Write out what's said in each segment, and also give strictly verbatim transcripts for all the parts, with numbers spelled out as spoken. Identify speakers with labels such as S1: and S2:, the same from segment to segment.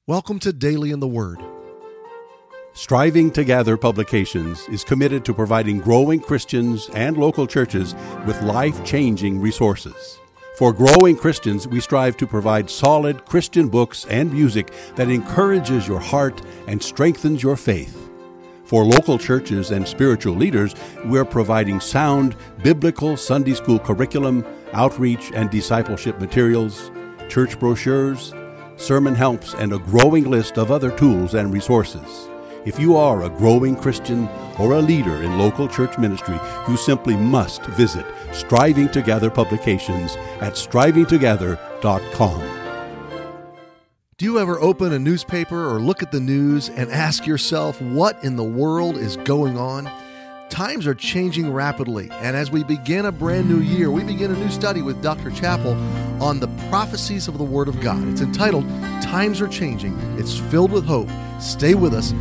S1: Welcome to Daily in the Word.
S2: Striving to Gather Publications is committed to providing growing Christians and local churches with life-changing resources. For growing Christians, we strive to provide solid Christian books and music that encourages your heart and strengthens your faith. For local churches and spiritual leaders, we're providing sound biblical Sunday school curriculum, outreach and discipleship materials, church brochures, sermon helps, and a growing list of other tools and resources. If you are a growing Christian or a leader in local church ministry, you simply must visit Striving to Gather Publications at striving together dot com.
S1: Do you ever open a newspaper or look at the news and ask yourself what in the world is going on? Times are changing rapidly, and as we begin a brand new year, we begin a new study with Doctor Chappell on the prophecies of the Word of God. It's entitled, Times Are Changing. It's filled with hope. Stay with us.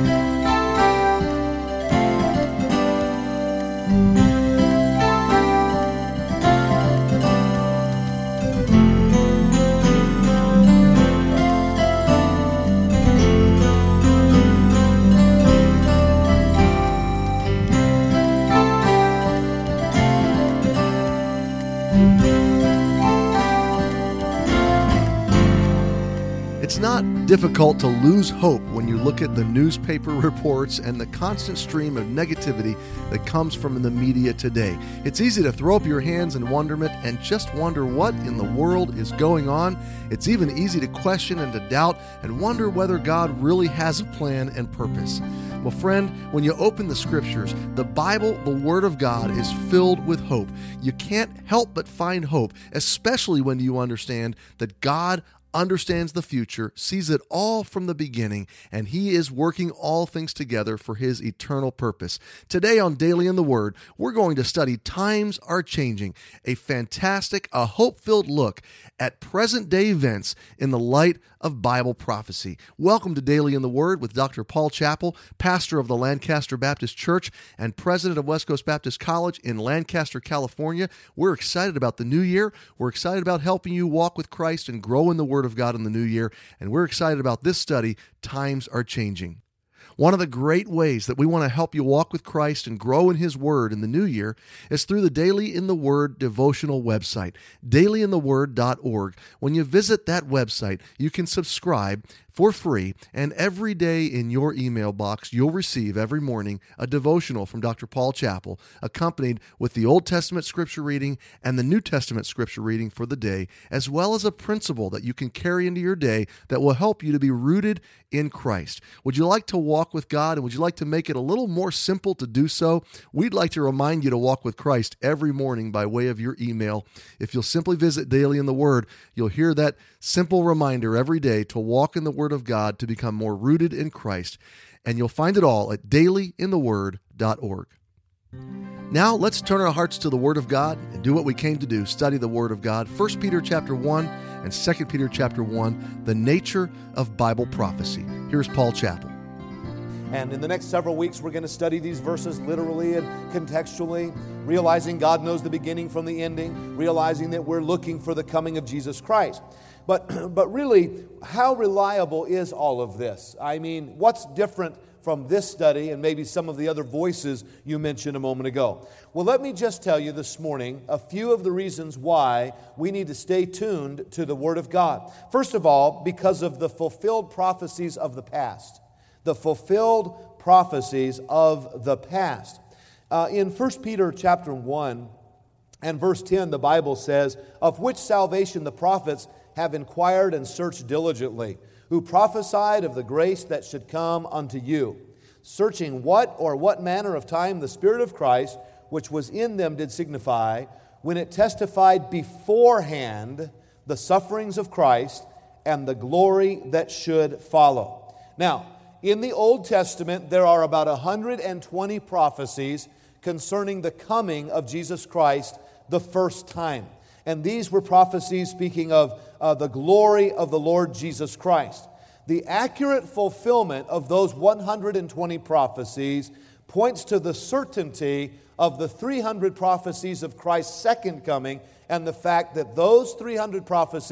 S1: It's not difficult to lose hope when you look at the newspaper reports and the constant stream of negativity that comes from the media today. It's easy to throw up your hands in wonderment and just wonder what in the world is going on. It's even easy to question and to doubt and wonder whether God really has a plan and purpose. Well, friend, when you open the Scriptures, the Bible, the Word of God, is filled with hope. You can't help but find hope, especially when you understand that God understands the future, sees it all from the beginning, and He is working all things together for His eternal purpose. Today on Daily in the Word, we're going to study Times Are Changing, a fantastic, a hope-filled look at present-day events in the light of Bible prophecy. Welcome to Daily in the Word with Doctor Paul Chappell, pastor of the Lancaster Baptist Church and president of West Coast Baptist College in Lancaster, California. We're excited about the new year. We're excited about helping you walk with Christ and grow in the Word of God in the new year. And we're excited about this study, Times Are Changing. One of the great ways that we want to help you walk with Christ and grow in His Word in the new year is through the Daily in the Word devotional website, daily in the word dot org. When you visit that website, you can subscribe for free, and every day in your email box, you'll receive every morning a devotional from Doctor Paul Chappell, accompanied with the Old Testament scripture reading and the New Testament scripture reading for the day, as well as a principle that you can carry into your day that will help you to be rooted in Christ. Would you like to walk with God, and would you like to make it a little more simple to do so? We'd like to remind you to walk with Christ every morning by way of your email. If you'll simply visit Daily in the Word, you'll hear that simple reminder every day to walk in the Word of God, to become more rooted in Christ. And you'll find it all at daily in the word dot org. Now let's turn our hearts to the Word of God and do what we came to do, study the Word of God. First Peter chapter one and Second Peter chapter one, the nature of Bible prophecy. Here's Paul Chappell.
S3: And in the next several weeks, we're going to study these verses literally and contextually, realizing God knows the beginning from the ending, realizing that we're looking for the coming of Jesus Christ. But, but really, how reliable is all of this? I mean, what's different from this study and maybe some of the other voices you mentioned a moment ago? Well, let me just tell you this morning a few of the reasons why we need to stay tuned to the Word of God. First of all, because of the fulfilled prophecies of the past. The fulfilled prophecies of the past. Uh, in First Peter chapter one and verse ten, the Bible says, "Of which salvation the prophets have inquired and searched diligently, who prophesied of the grace that should come unto you, searching what or what manner of time the Spirit of Christ, which was in them, did signify, when it testified beforehand the sufferings of Christ and the glory that should follow." Now, in the Old Testament, there are about one hundred twenty prophecies concerning the coming of Jesus Christ the first time. And these were prophecies speaking of uh, the glory of the Lord Jesus Christ. The accurate fulfillment of those one hundred twenty prophecies points to the certainty of the three hundred prophecies of Christ's second coming, and the fact that those three hundred prophecies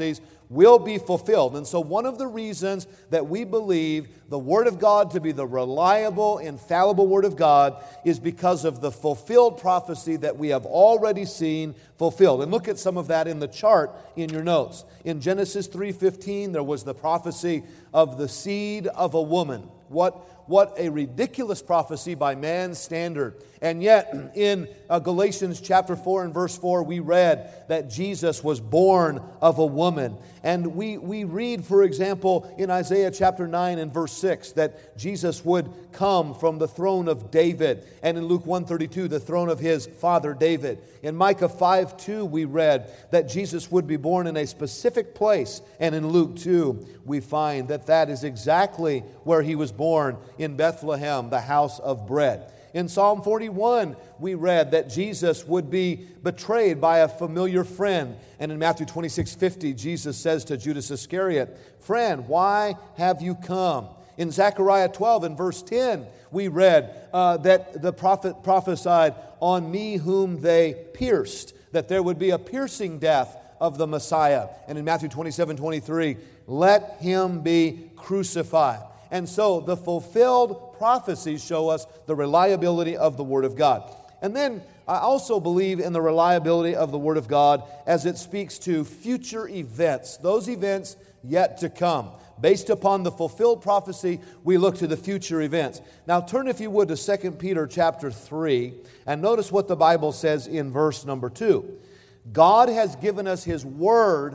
S3: will be fulfilled. And so one of the reasons that we believe the Word of God to be the reliable, infallible Word of God is because of the fulfilled prophecy that we have already seen fulfilled. And look at some of that in the chart in your notes. In Genesis three fifteen, there was the prophecy of the seed of a woman. What What a ridiculous prophecy by man's standard. And yet, in uh, Galatians chapter four and verse four, we read that Jesus was born of a woman. And we, we read, for example, in Isaiah chapter nine and verse six, that Jesus would come from the throne of David. And in Luke one thirty-two, the throne of his father David. In Micah five two, we read that Jesus would be born in a specific place. And in Luke two, we find that that is exactly where he was born, in Bethlehem, the house of bread. In Psalm forty-one, we read that Jesus would be betrayed by a familiar friend. And in Matthew twenty-six fifty, Jesus says to Judas Iscariot, "Friend, why have you come?" In Zechariah twelve and verse ten, we read uh, that the prophet prophesied, "On me whom they pierced," that there would be a piercing death of the Messiah. And in Matthew twenty-seven twenty-three, "Let him be crucified." And so the fulfilled prophecies show us the reliability of the Word of God. And then I also believe in the reliability of the Word of God as it speaks to future events, those events yet to come. Based upon the fulfilled prophecy, we look to the future events. Now turn, if you would, to Second Peter chapter three, and notice what the Bible says in verse number two. God has given us His Word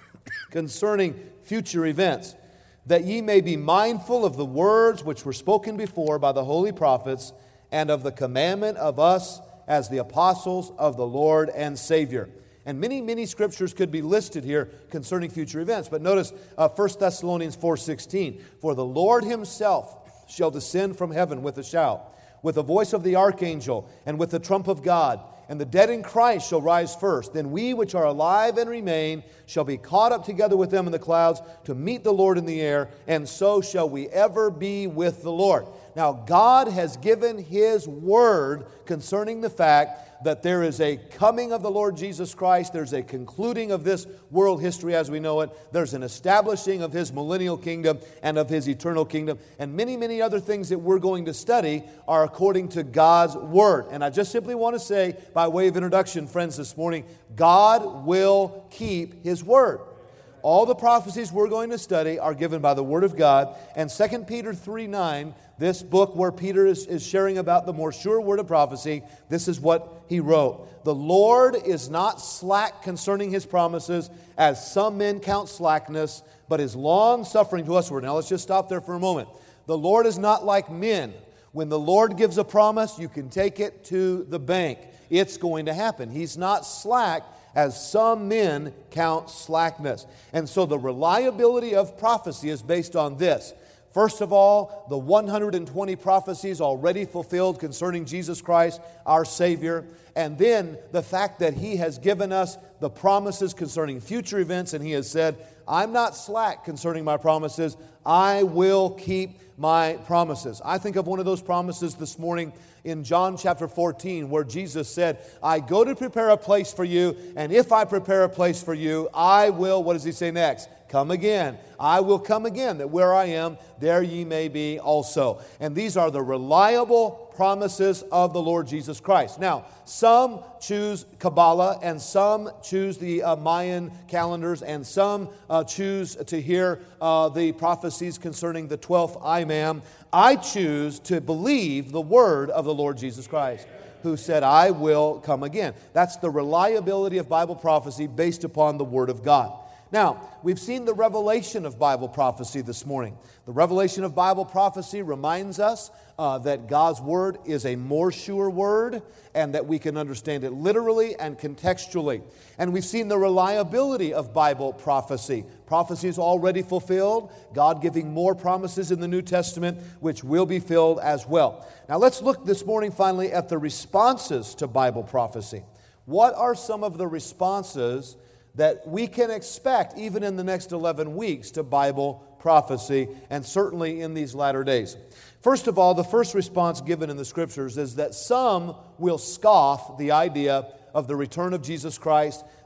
S3: concerning future events, that ye may be mindful of the words which were spoken before by the holy prophets, and of the commandment of us as the apostles of the Lord and Savior. And many, many scriptures could be listed here concerning future events. But notice uh, First Thessalonians four sixteen. "For the Lord Himself shall descend from heaven with a shout, with the voice of the archangel, and with the trump of God. And the dead in Christ shall rise first. Then we which are alive and remain shall be caught up together with them in the clouds to meet the Lord in the air, and so shall we ever be with the Lord." Now, God has given His Word concerning the fact that there is a coming of the Lord Jesus Christ. There's a concluding of this world history as we know it. There's an establishing of His millennial kingdom and of His eternal kingdom. And many, many other things that we're going to study are according to God's Word. And I just simply want to say, by way of introduction, friends, this morning, God will keep His Word. All the prophecies we're going to study are given by the Word of God. And Second Peter three nine, this book where Peter is, is sharing about the more sure word of prophecy, this is what he wrote. "The Lord is not slack concerning His promises, as some men count slackness, but is long-suffering to usward." Now let's just stop there for a moment. The Lord is not like men. When the Lord gives a promise, you can take it to the bank. It's going to happen. He's not slack, as some men count slackness. And so the reliability of prophecy is based on this. First of all, the one hundred twenty prophecies already fulfilled concerning Jesus Christ, our Savior. And then the fact that He has given us the promises concerning future events, and He has said, "I'm not slack concerning my promises. I will keep my promises." I think of one of those promises this morning in John chapter fourteen, where Jesus said, "I go to prepare a place for you, and if I prepare a place for you, I will," what does He say next? "Come again. I will come again, that where I am, there ye may be also." And these are the reliable promises of the Lord Jesus Christ. Now, some choose Kabbalah, and some choose the uh, Mayan calendars, and some uh, choose to hear uh, the prophecies concerning the twelfth Imam. I choose to believe the word of the Lord Jesus Christ, who said, "I will come again." That's the reliability of Bible prophecy based upon the Word of God. Now, we've seen the revelation of Bible prophecy this morning. The revelation of Bible prophecy reminds us uh, that God's Word is a more sure Word, and that we can understand it literally and contextually. And we've seen the reliability of Bible prophecy. Prophecy is already fulfilled, God giving more promises in the New Testament, which will be filled as well. Now let's look this morning finally at the responses to Bible prophecy. What are some of the responses that we can expect even in the next eleven weeks to Bible prophecy, and certainly in these latter days? First of all, the first response given in the Scriptures is that some will scoff the idea of the return of Jesus Christ,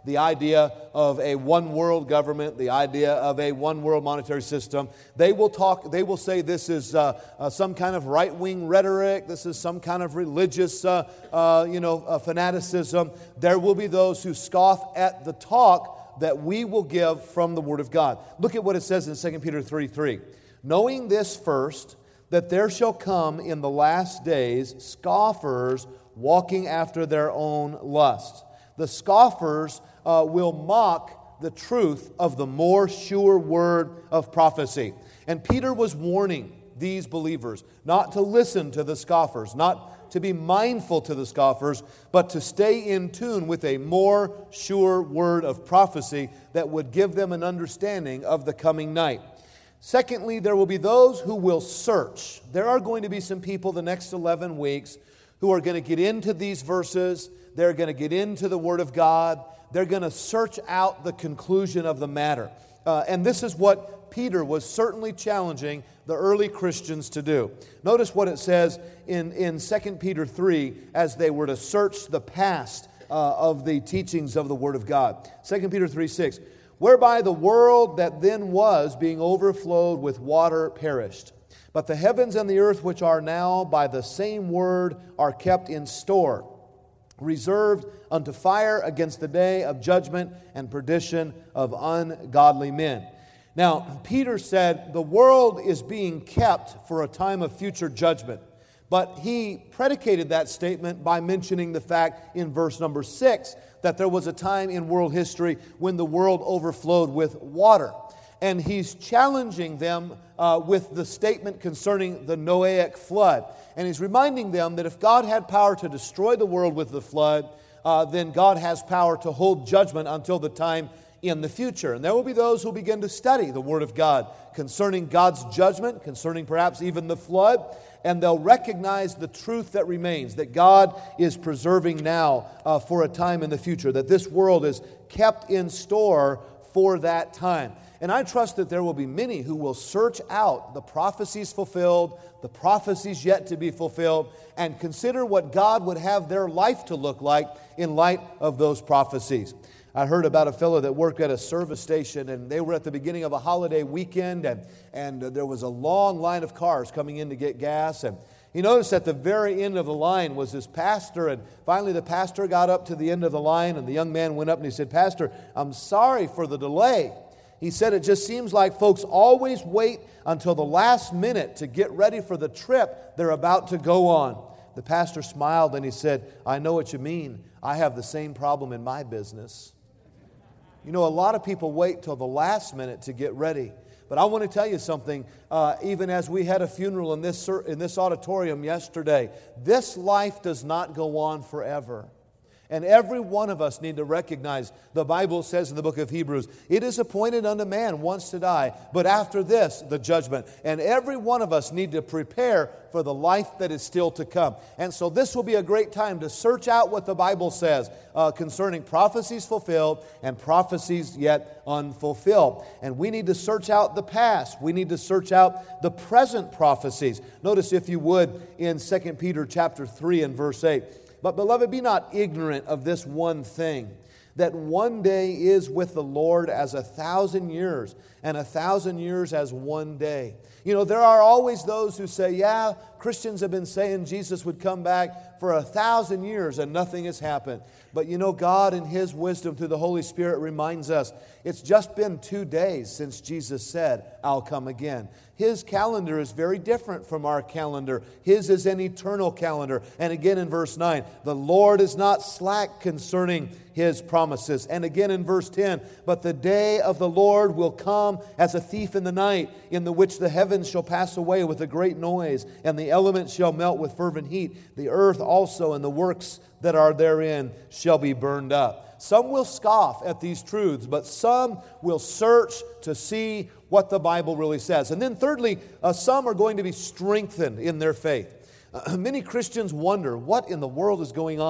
S3: the idea of a one world government, the idea of a one world monetary system. They will talk, they will say this is uh, uh, some kind of right-wing rhetoric, this is some kind of religious uh, uh, you know, uh, fanaticism. There will be those who scoff at the talk that we will give from the Word of God. Look at what it says in Second Peter three three. Knowing this first, that there shall come in the last days scoffers walking after their own lusts. The scoffers uh, will mock the truth of the more sure word of prophecy. And Peter was warning these believers not to listen to the scoffers, not to be mindful to the scoffers, but to stay in tune with a more sure word of prophecy that would give them an understanding of the coming night. Secondly, there will be those who will search. There are going to be some people the next eleven weeks who are going to get into these verses. They're going to get into the Word of God. They're going to search out the conclusion of the matter. Uh, and this is what Peter was certainly challenging the early Christians to do. Notice what it says in, in Second Peter three as they were to search the past uh, of the teachings of the Word of God. Second Peter three six. Whereby the world that then was, being overflowed with water, perished. But the heavens and the earth which are now by the same word are kept in store, reserved unto fire against the day of judgment and perdition of ungodly men. Now, Peter said the world is being kept for a time of future judgment. But he predicated that statement by mentioning the fact in verse number six that there was a time in world history when the world overflowed with water. And he's challenging them uh, with the statement concerning the Noahic flood. And he's reminding them that if God had power to destroy the world with the flood, uh, then God has power to hold judgment until the time in the future. And there will be those who begin to study the Word of God concerning God's judgment, concerning perhaps even the flood, and they'll recognize the truth that remains, that God is preserving now uh, for a time in the future, that this world is kept in store for that time. And I trust that there will be many who will search out the prophecies fulfilled, the prophecies yet to be fulfilled, and consider what God would have their life to look like in light of those prophecies. I heard about a fellow that worked at a service station, and they were at the beginning of a holiday weekend, and, and there was a long line of cars coming in to get gas. And he noticed at the very end of the line was this pastor, and finally the pastor got up to the end of the line, and the young man went up and he said, "Pastor, I'm sorry for the delay." He said, "It just seems like folks always wait until the last minute to get ready for the trip they're about to go on." The pastor smiled and he said, "I know what you mean. I have the same problem in my business." You know, a lot of people wait till the last minute to get ready. But I want to tell you something, uh, even as we had a funeral in this, in this auditorium yesterday, this life does not go on forever. And every one of us need to recognize, the Bible says in the book of Hebrews, it is appointed unto man once to die, but after this, the judgment. And every one of us need to prepare for the life that is still to come. And so this will be a great time to search out what the Bible says uh, concerning prophecies fulfilled and prophecies yet unfulfilled. And we need to search out the past. We need to search out the present prophecies. Notice, if you would, in Second Peter chapter three and verse eight, "But, beloved, be not ignorant of this one thing, that one day is with the Lord as a thousand years, and a thousand years as one day." You know, there are always those who say, yeah, Christians have been saying Jesus would come back for a thousand years and nothing has happened. But you know, God in His wisdom through the Holy Spirit reminds us it's just been two days since Jesus said, "I'll come again." His calendar is very different from our calendar. His is an eternal calendar. And again in verse nine, "The Lord is not slack concerning His promises." And again in verse ten, "But the day of the Lord will come as a thief in the night, in the which the heavens shall pass away with a great noise, and the elements shall melt with fervent heat. The earth also and the works that are therein shall be burned up." Some will scoff at these truths, but some will search to see what the Bible really says. And then thirdly, uh, some are going to be strengthened in their faith. Uh, many Christians wonder, what in the world is going on?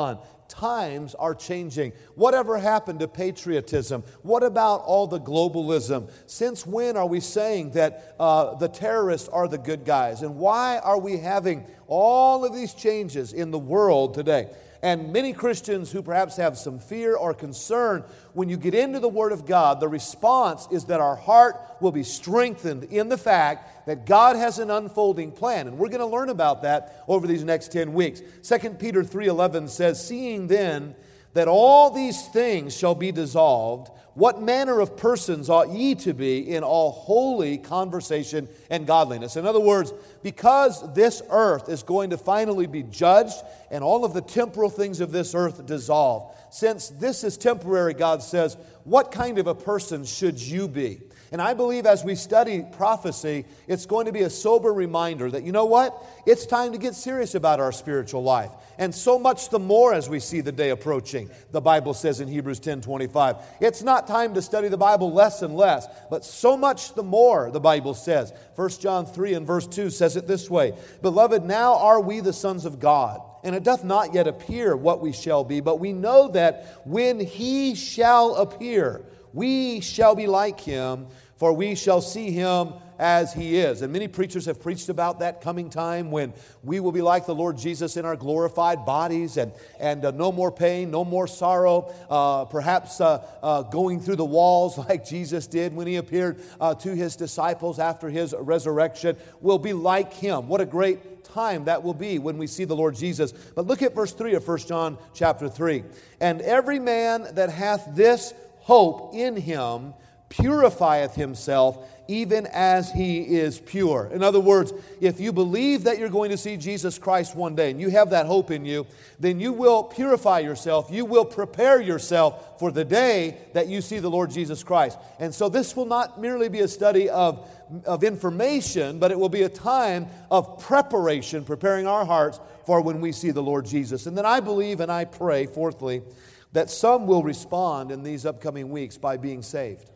S3: times are changing. Whatever happened to patriotism? What about all the globalism? Since when are we saying that uh, the terrorists are the good guys? And why are we having all of these changes in the world today? And many Christians who perhaps have some fear or concern, when you get into the Word of God, the response is that our heart will be strengthened in the fact that God has an unfolding plan. And we're going to learn about that over these next ten weeks. Second Peter three eleven says, "Seeing then that all these things shall be dissolved, what manner of persons ought ye to be in all holy conversation and godliness?" In other words, because this earth is going to finally be judged and all of the temporal things of this earth dissolved, since this is temporary, God says, what kind of a person should you be? And I believe as we study prophecy, it's going to be a sober reminder that, you know what? It's time to get serious about our spiritual life. And so much the more as we see the day approaching. The Bible says in Hebrews ten twenty-five. It's not time to study the Bible less and less, but so much the more, the Bible says. First John three and verse two says it this way, "Beloved, now are we the sons of God, and it doth not yet appear what we shall be, but we know that when He shall appear, we shall be like Him, for we shall see Him as He is." And many preachers have preached about that coming time when we will be like the Lord Jesus in our glorified bodies, and, and uh, no more pain, no more sorrow, uh, perhaps uh, uh, going through the walls like Jesus did when He appeared uh, to His disciples after His resurrection. We'll be like Him. What a great time that will be when we see the Lord Jesus. But look at verse three of First John chapter three. "And every man that hath this hope in Him purifieth himself, even as He is pure." In other words, if you believe that you're going to see Jesus Christ one day, and you have that hope in you, then you will purify yourself. You will prepare yourself for the day that you see the Lord Jesus Christ. And so this will not merely be a study of, of information, but it will be a time of preparation, preparing our hearts for when we see the Lord Jesus. And then I believe and I pray, fourthly, that some will respond in these upcoming weeks by being saved.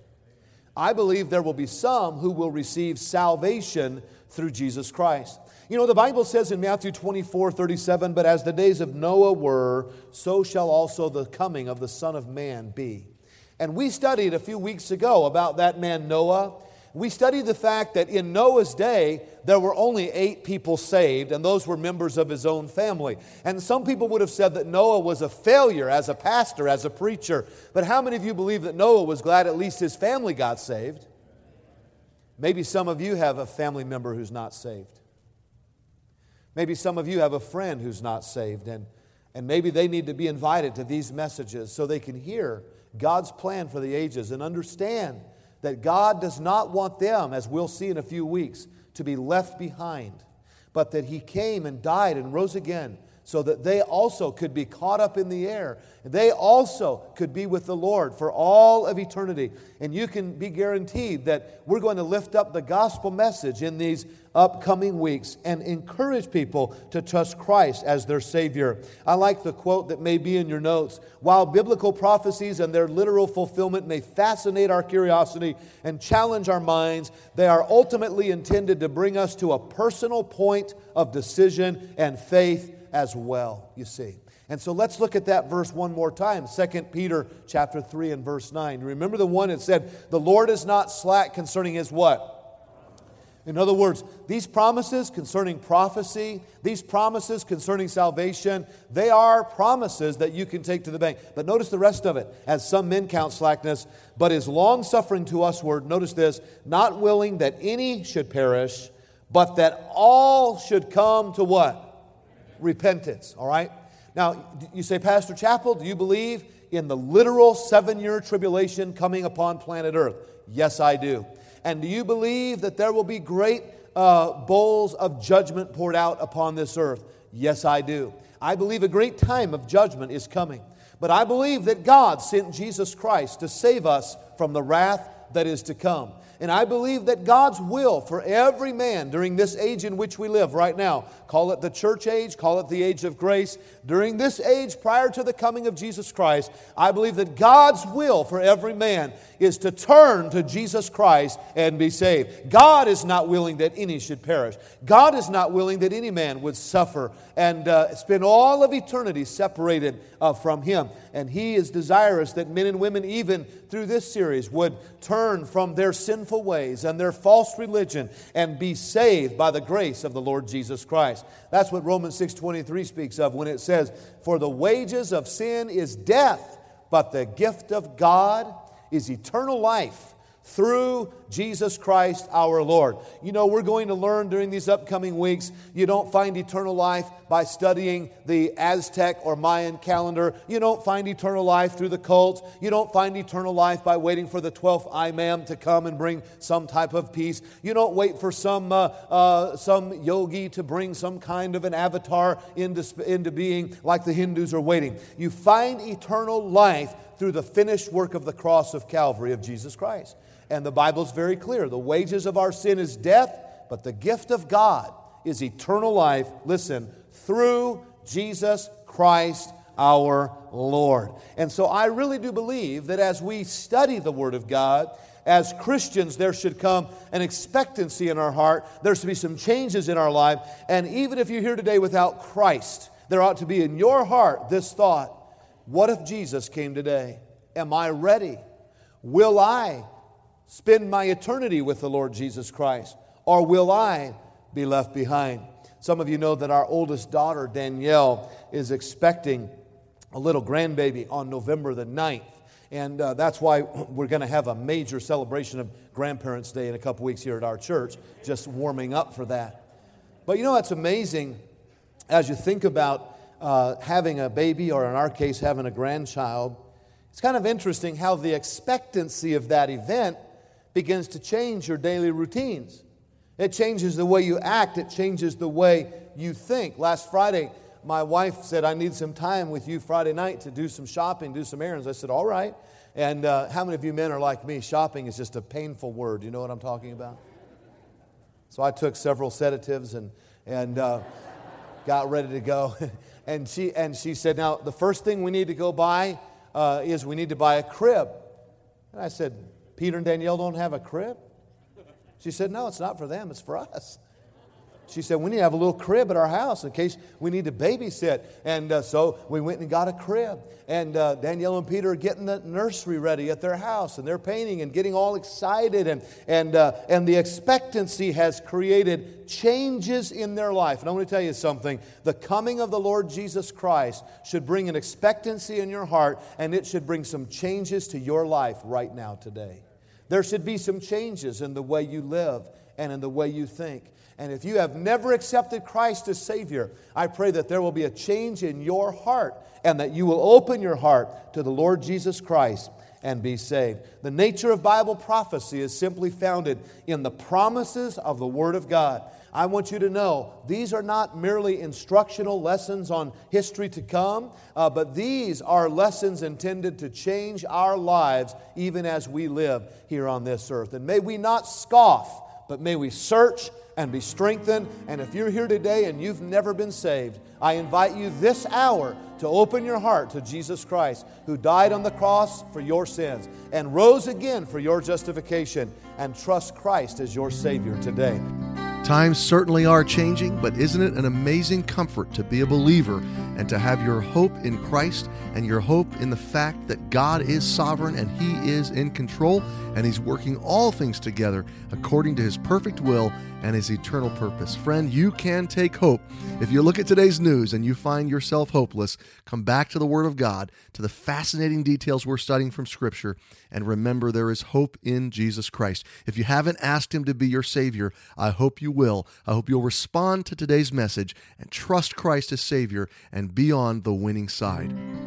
S3: I believe there will be some who will receive salvation through Jesus Christ. You know, the Bible says in Matthew twenty-four thirty-seven, "But as the days of Noah were, so shall also the coming of the Son of Man be." And we studied a few weeks ago about that man Noah. We studied the fact that in Noah's day, there were only eight people saved, and those were members of his own family. And some people would have said that Noah was a failure as a pastor, as a preacher. But how many of you believe that Noah was glad at least his family got saved? Maybe some of you have a family member who's not saved. Maybe some of you have a friend who's not saved, and, and maybe they need to be invited to these messages so they can hear God's plan for the ages and understand that God does not want them, as we'll see in a few weeks, to be left behind, but that He came and died and rose again so that they also could be caught up in the air. They also could be with the Lord for all of eternity. And you can be guaranteed that we're going to lift up the gospel message in these upcoming weeks and encourage people to trust Christ as their Savior. I like the quote that may be in your notes. "While biblical prophecies and their literal fulfillment may fascinate our curiosity and challenge our minds, they are ultimately intended to bring us to a personal point of decision and faith as well," you see. And so let's look at that verse one more time. Second Peter chapter three and verse nine. Remember the one that said, "The Lord is not slack concerning His" what? In other words, these promises concerning prophecy, these promises concerning salvation, they are promises that you can take to the bank. But notice the rest of it. "As some men count slackness, but is long-suffering to usward," notice this, "not willing that any should perish, but that all should come to" what? Repentance. All right? Now, you say, "Pastor Chappell, do you believe in the literal seven-year tribulation coming upon planet Earth?" Yes, I do. "And do you believe that there will be great uh, bowls of judgment poured out upon this earth?" Yes, I do. I believe a great time of judgment is coming. But I believe that God sent Jesus Christ to save us from the wrath that is to come. And I believe that God's will for every man during this age in which we live right now, call it the church age, call it the age of grace, during this age prior to the coming of Jesus Christ, I believe that God's will for every man is to turn to Jesus Christ and be saved. God is not willing that any should perish. God is not willing that any man would suffer and uh, spend all of eternity separated uh, from Him. And He is desirous that men and women, even through this series, would turn from their sinful ways and their false religion and be saved by the grace of the Lord Jesus Christ. That's what Romans six twenty-three speaks of when it says, "For the wages of sin is death, but the gift of God is eternal life through Jesus Christ our Lord." You know, we're going to learn during these upcoming weeks, you don't find eternal life by studying the Aztec or Mayan calendar. You don't find eternal life through the cult. You don't find eternal life by waiting for the twelfth imam to come and bring some type of peace. You don't wait for some uh, uh, some yogi to bring some kind of an avatar into, into being like the Hindus are waiting. You find eternal life through the finished work of the cross of Calvary of Jesus Christ. And the Bible's very clear. The wages of our sin is death, but the gift of God is eternal life, listen, through Jesus Christ our Lord. And so I really do believe that as we study the Word of God, as Christians, there should come an expectancy in our heart. There should be some changes in our life. And even if you're here today without Christ, there ought to be in your heart this thought: what if Jesus came today? Am I ready? Will I spend my eternity with the Lord Jesus Christ? Or will I be left behind? Some of you know that our oldest daughter, Danielle, is expecting a little grandbaby on November the ninth. And uh, that's why we're going to have a major celebration of Grandparents' Day in a couple weeks here at our church, just warming up for that. But you know, it's amazing as you think about uh, having a baby, or in our case, having a grandchild. It's kind of interesting how the expectancy of that event begins to change your daily routines. It changes the way you act. It changes the way you think. Last Friday, my wife said, "I need some time with you Friday night to do some shopping, do some errands." I said, "All right." And uh, how many of you men are like me? Shopping is just a painful word. You know what I'm talking about? So I took several sedatives and and uh, got ready to go. and she and she said, "Now, the first thing we need to go buy uh, is we need to buy a crib." And I said, "Peter and Danielle don't have a crib?" She said, "No, it's not for them, it's for us." She said, "We need to have a little crib at our house in case we need to babysit." And uh, so we went and got a crib. And uh, Danielle and Peter are getting the nursery ready at their house. And they're painting and getting all excited. And, and, uh, and the expectancy has created changes in their life. And I want to tell you something. The coming of the Lord Jesus Christ should bring an expectancy in your heart. And it should bring some changes to your life right now today. There should be some changes in the way you live and in the way you think. And if you have never accepted Christ as Savior, I pray that there will be a change in your heart and that you will open your heart to the Lord Jesus Christ and be saved. The nature of Bible prophecy is simply founded in the promises of the Word of God. I want you to know these are not merely instructional lessons on history to come, uh, but these are lessons intended to change our lives even as we live here on this earth. And may we not scoff, but may we search and be strengthened. And if you're here today and you've never been saved, I invite you this hour to open your heart to Jesus Christ, who died on the cross for your sins and rose again for your justification, and trust Christ as your Savior today.
S1: Times certainly are changing, but isn't it an amazing comfort to be a believer and to have your hope in Christ and your hope in the fact that God is sovereign and He is in control and He's working all things together according to His perfect will and His eternal purpose. Friend, you can take hope. If you look at today's news and you find yourself hopeless, come back to the Word of God, to the fascinating details we're studying from Scripture, and remember there is hope in Jesus Christ. If you haven't asked Him to be your Savior, I hope you will. I hope you'll respond to today's message and trust Christ as Savior and be on the winning side.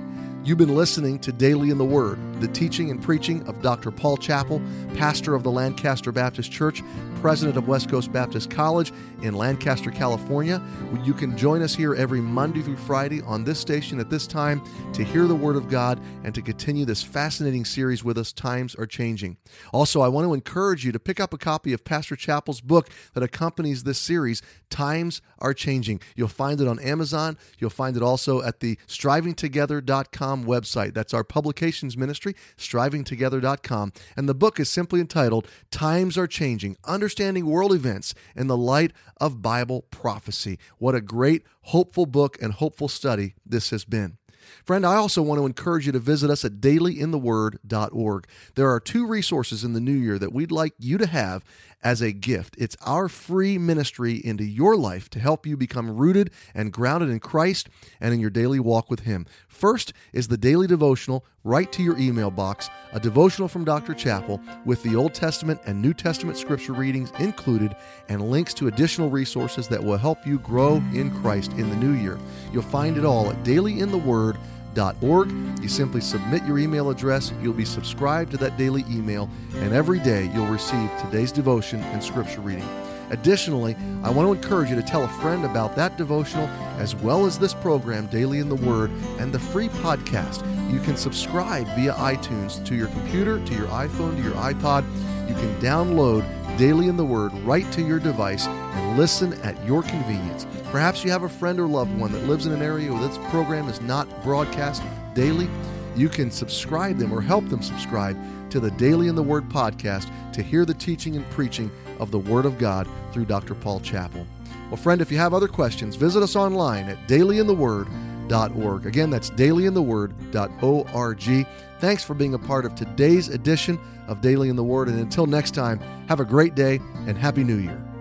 S1: You've been listening to Daily in the Word, the teaching and preaching of Doctor Paul Chappell, pastor of the Lancaster Baptist Church, president of West Coast Baptist College in Lancaster, California. You can join us here every Monday through Friday on this station at this time to hear the Word of God and to continue this fascinating series with us, Times Are Changing. Also, I want to encourage you to pick up a copy of Pastor Chappell's book that accompanies this series, Times Are Changing. You'll find it on Amazon. You'll find it also at the striving together dot com website. That's our publications ministry, striving together dot com. And the book is simply entitled, Times Are Changing, Understanding World Events in the Light of Bible Prophecy. What a great, hopeful book and hopeful study this has been. Friend, I also want to encourage you to visit us at daily in the word dot org. There are two resources in the new year that we'd like you to have as a gift. It's our free ministry into your life to help you become rooted and grounded in Christ and in your daily walk with Him. First is the daily devotional right to your email box, a devotional from Doctor Chappell with the Old Testament and New Testament scripture readings included and links to additional resources that will help you grow in Christ in the new year. You'll find it all at daily in the word dot org. You simply submit your email address, you'll be subscribed to that daily email, and every day you'll receive today's devotion and scripture reading. Additionally, I want to encourage you to tell a friend about that devotional as well as this program, Daily in the Word, and the free podcast. You can subscribe via iTunes to your computer, to your iPhone, to your iPod. You can download Daily in the Word right to your device and listen at your convenience. Perhaps you have a friend or loved one that lives in an area where this program is not broadcast daily. You can subscribe them or help them subscribe to the Daily in the Word podcast to hear the teaching and preaching of the Word of God through Doctor Paul Chappell. Well, friend, if you have other questions, visit us online at daily in the word dot org. Again, that's daily in the word dot org. Thanks for being a part of today's edition of Daily in the Word, and until next time, have a great day and Happy New Year.